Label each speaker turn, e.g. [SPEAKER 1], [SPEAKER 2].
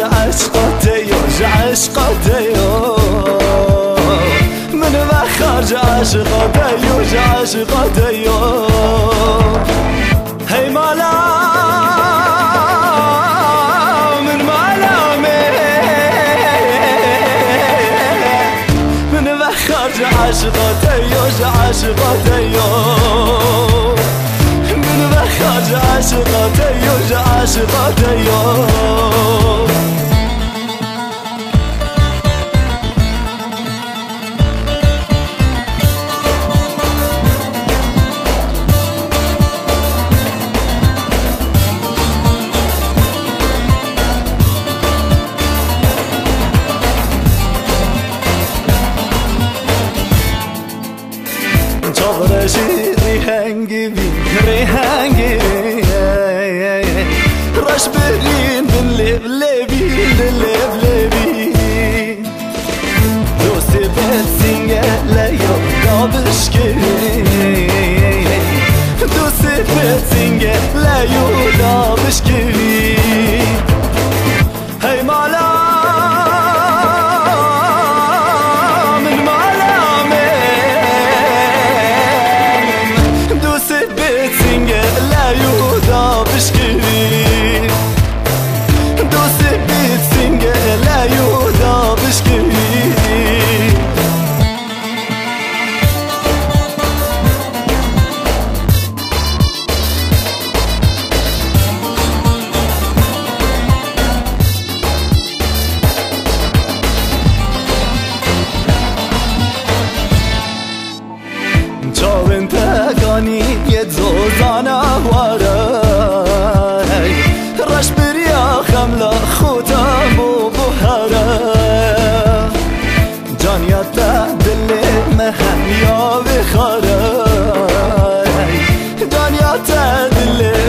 [SPEAKER 1] عشقاتي عشقاتي من بخرج عشقاتي عشقاتي هي مالا من مالا من بخرج عشقاتي عشقاتي من بخرج عشقاتي عشقاتي Çavrışı rihen gibi Raşberin din leblebi Dosti betsin gele yok dabışkiri Dosti betsin gele yok dabışkiri Hey mala Çavin tekani yed zozana waray Raş bir ya xamla خوتم و بحره جانیاتا دل مهم یا بخاره جانیاتا دل